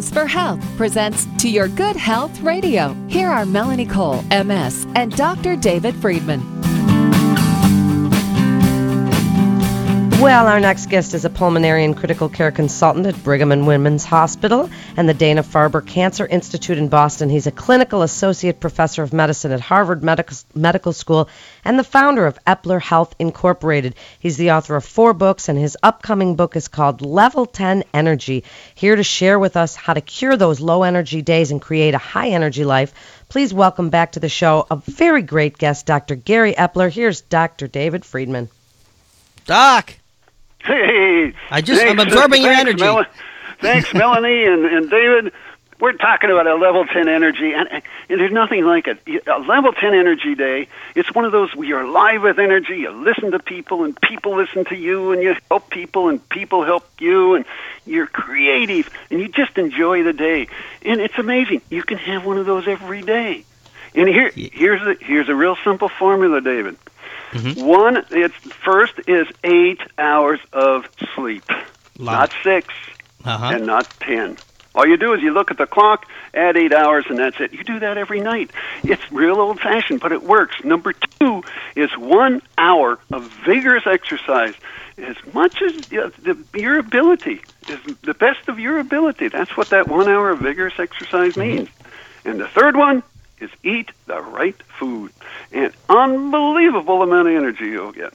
Voice for Health presents To Your Good Health Radio. Here are Melanie Cole, MS, and Dr. David Friedman. Well, our next guest is a pulmonary and critical care consultant at Brigham and Women's Hospital and the Dana-Farber Cancer Institute in Boston. He's a clinical associate professor of medicine at Harvard Medical School and the founder of Epler Health Incorporated. He's the author of 4 books, and his upcoming book is called Level 10 Energy. Here to share with us how to cure those low-energy days and create a high-energy life, please welcome back to the show a very great guest, Dr. Gary Epler. Here's Dr. David Friedman. Doc! Hey, I'm absorbing your energy. Thanks, Melanie and David. We're talking about a level 10 energy, and there's nothing like it. A level 10 energy day, it's one of those where you're alive with energy, you listen to people, and people listen to you, and you help people, and people help you, and you're creative, and you just enjoy the day. And it's amazing. You can have one of those every day. And here's a real simple formula, David. Mm-hmm. First is 8 hours of sleep, not 6 and not 10. All you do is you look at the clock, add 8 hours, and that's it. You do that every night. It's real old-fashioned, but it works. Number 2 is 1 hour of vigorous exercise, as much as your ability, is the best of your ability. That's what that 1 hour of vigorous exercise means. And the third one is eat the right food. An unbelievable amount of energy you'll get.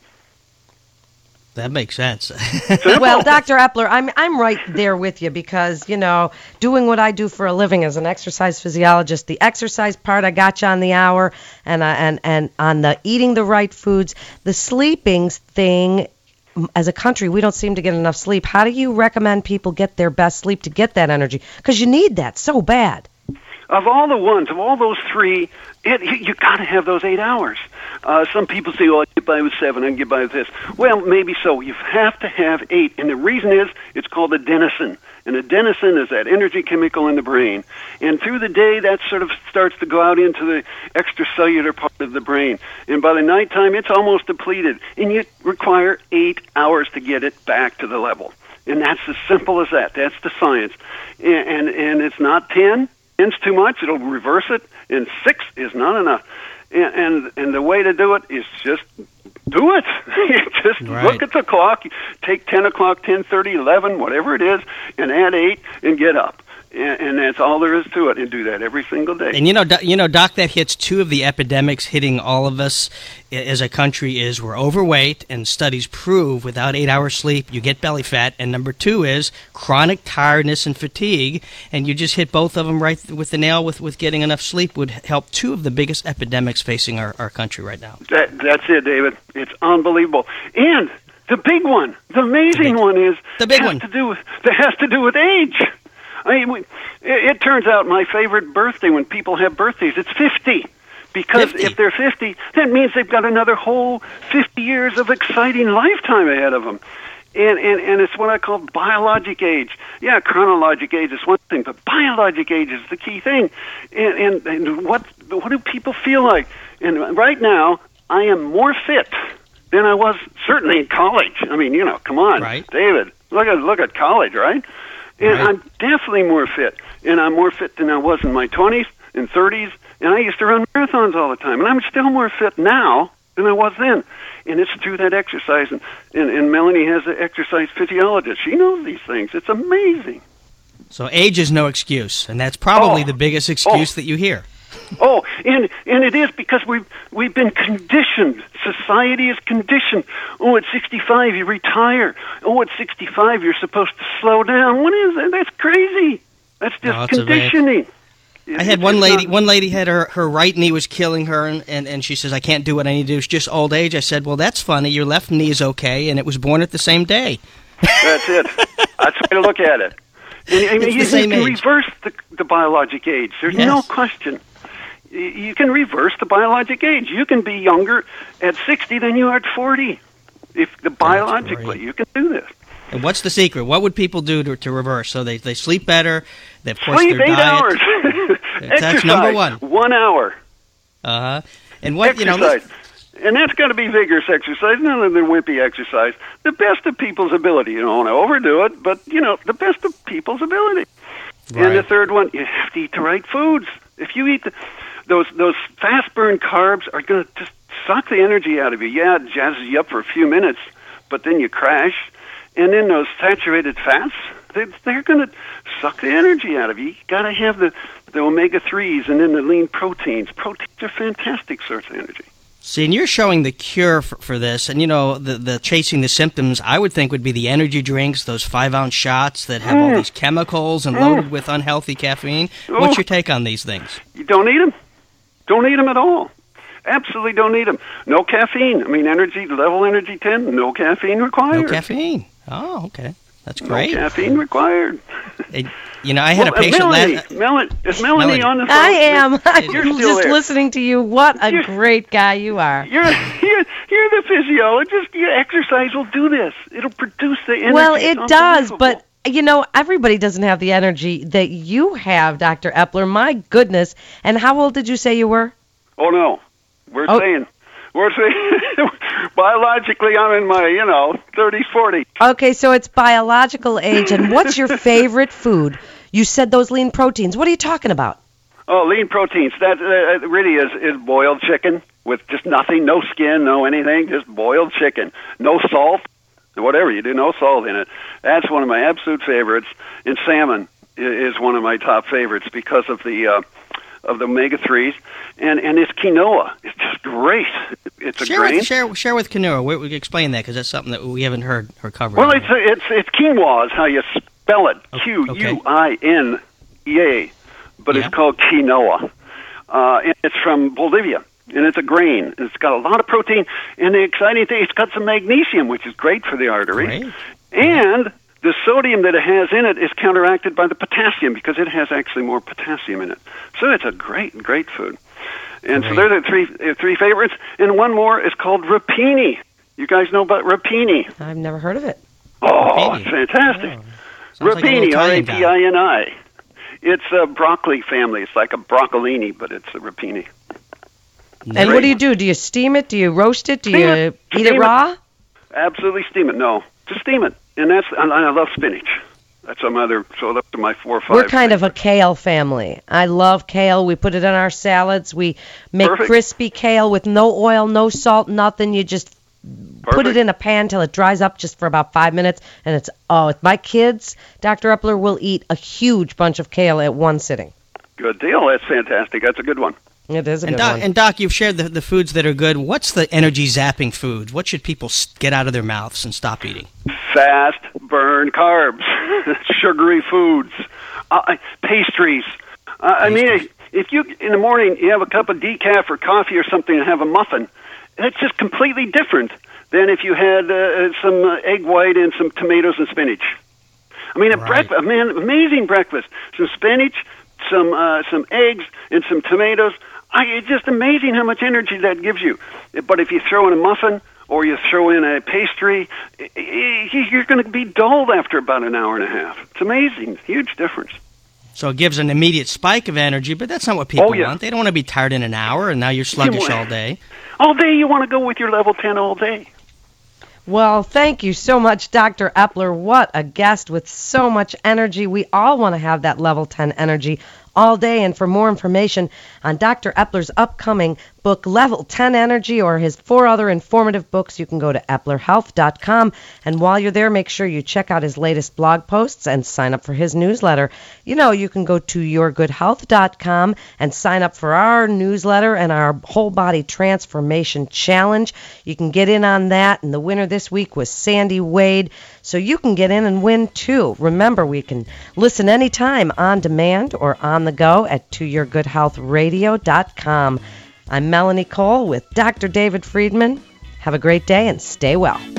That makes sense. Well, Dr. Epler, I'm right there with you because, doing what I do for a living as an exercise physiologist, the exercise part, I got you on the hour, and on the eating the right foods, the sleeping thing. As a country, we don't seem to get enough sleep. How do you recommend people get their best sleep to get that energy? Because you need that so bad. Of all those 3, you got to have those 8 hours. Some people say, I get by with 7, I can get by with this. Well, maybe so. You have to have 8. And the reason is it's called adenosine. And adenosine is that energy chemical in the brain. And through the day, that sort of starts to go out into the extracellular part of the brain. And by the nighttime, it's almost depleted. And you require 8 hours to get it back to the level. And that's as simple as that. That's the science. And it's not 10. 10's too much, it'll reverse it, and 6 is not enough. And the way to do it is just do it. Just look at the clock, take 10 o'clock, 10:30, 11, whatever it is, and add 8 and get up. And that's all there is to it, and do that every single day. And Doc, that hits 2 of the epidemics hitting all of us as a country is we're overweight, and studies prove without 8 hours sleep you get belly fat. And number 2 is chronic tiredness and fatigue. And you just hit both of them right with the nail. With getting enough sleep would help 2 of the biggest epidemics facing our country right now. That's it, David. It's unbelievable. And the big one, the amazing one is the big one that has to do with age. I mean, it turns out my favorite birthday when people have birthdays, it's 50. Because 50. If they're 50, that means they've got another whole 50 years of exciting lifetime ahead of them. And it's what I call biologic age. Yeah, chronologic age is one thing, but biologic age is the key thing. And what do people feel like? And right now, I am more fit than I was certainly in college. I mean, come on, right. David, look at college, right? And right. I'm definitely more fit, and I'm more fit than I was in my 20s and 30s, and I used to run marathons all the time, and I'm still more fit now than I was then. And it's through that exercise, and Melanie has an exercise physiologist. She knows these things. It's amazing. So age is no excuse, and that's probably the biggest excuse that you hear. And it is because we've been conditioned. Society is conditioned. At 65 you retire. At 65 you're supposed to slow down. What is that? That's crazy. That's just conditioning. I had one lady had her right knee was killing her, and she says, I can't do what I need to do. It's just old age. I said, well, that's funny. Your left knee is okay, and it was born at the same day. That's it. That's the way to look at it. And you can reverse the biologic age. There's no question. You can reverse the biologic age. You can be younger at 60 than you are at 40. Biologically, you can do this. And what's the secret? What would people do to reverse? So they sleep better. They, of course, sleep their 8 diet. hours. That's number 1. 1 hour. And what exercise. And that's got to be vigorous exercise, none of the wimpy exercise. The best of people's ability. You don't want to overdo it, but the best of people's ability. Right. And the third one, you have to eat the right foods. If you eat those fast burn carbs are going to just suck the energy out of you. Yeah, it jazzes you up for a few minutes, but then you crash. And then those saturated fats, they're going to suck the energy out of you. You got to have the omega-3s and then the lean proteins. Proteins are fantastic source of energy. See, and you're showing the cure for this, and the chasing the symptoms, I would think, would be the energy drinks, those 5-ounce shots that have all these chemicals and loaded with unhealthy caffeine. What's your take on these things? You don't need them. Don't need them at all. Absolutely don't need them. No caffeine. I mean, level energy 10, no caffeine required. No caffeine. Oh, okay. That's great. No caffeine required. I had a patient Is Melanie on the phone? I am. You're I'm still just there. listening to you. What a great guy you are. You're the physiologist. Your exercise will do this. It'll produce the energy. Well, it It's does, unbelievable. but everybody doesn't have the energy that you have, Dr. Epler. My goodness. And how old did you say you were? Oh no, we're saying biologically I'm in my 30s, 40s. Okay, so it's biological age. And what's your favorite food? You said those lean proteins. What are you talking about? Oh, lean proteins. That really is boiled chicken with just nothing, no skin, no anything, just boiled chicken, no salt, whatever you do, no salt in it. That's one of my absolute favorites. And salmon is one of my top favorites because of the omega-3s, and it's quinoa. It's just great. It's a grain. Share with quinoa. We can explain that because that's something that we haven't heard her cover. Well, it's quinoa is how you spell it. Quinea, but it's called quinoa. And it's from Bolivia, and it's a grain. And it's got a lot of protein, and the exciting thing, it's got some magnesium, which is great for the artery. Great. And the sodium that it has in it is counteracted by the potassium because it has actually more potassium in it. So it's a great food. And so they're the three favorites. And one more is called rapini. You guys know about rapini? I've never heard of it. Oh, it's fantastic. Rapini, R-A-P-I-N-I. It's a broccoli family. It's like a broccolini, but it's a rapini. And what do you do? Do you steam it? Do you roast it? Do you eat it raw? Absolutely steam it. No, just steam it. And I love spinach. That's so those are my 4 or 5. We're kind of a kale family. I love kale. We put it in our salads. We make crispy kale with no oil, no salt, nothing. You just put it in a pan till it dries up just for about 5 minutes. And my kids, Dr. Epler, will eat a huge bunch of kale at one sitting. Good deal. That's fantastic. That's a good one. It is a good one. And Doc, you've shared the foods that are good. What's the energy zapping foods? What should people get out of their mouths and stop eating? Fast burn carbs, sugary foods, pastries. I mean, if you in the morning you have a cup of decaf or coffee or something and have a muffin, that's just completely different than if you had some egg white and some tomatoes and spinach. I mean, breakfast, man, amazing breakfast. Some spinach, some eggs, and some tomatoes. It's just amazing how much energy that gives you. But if you throw in a muffin or you throw in a pastry, you're going to be dulled after about an hour and a half. It's amazing. Huge difference. So it gives an immediate spike of energy, but that's not what people want. They don't want to be tired in an hour, and now you're sluggish all day. All day you want to go with your level 10 all day. Well, thank you so much, Dr. Epler. What a guest with so much energy. We all want to have that level 10 energy all day. And for more information on Dr. Epler's upcoming book, Level 10 Energy, or his 4 other informative books, you can go to eplerhealth.com. And while you're there, make sure you check out his latest blog posts and sign up for his newsletter. You can go to yourgoodhealth.com and sign up for our newsletter and our Whole Body Transformation Challenge. You can get in on that, and the winner this week was Sandy Wade. So you can get in and win, too. Remember, we can listen anytime on demand or on the go at toyourgoodhealthradio.com. I'm Melanie Cole with Dr. David Friedman. Have a great day and stay well.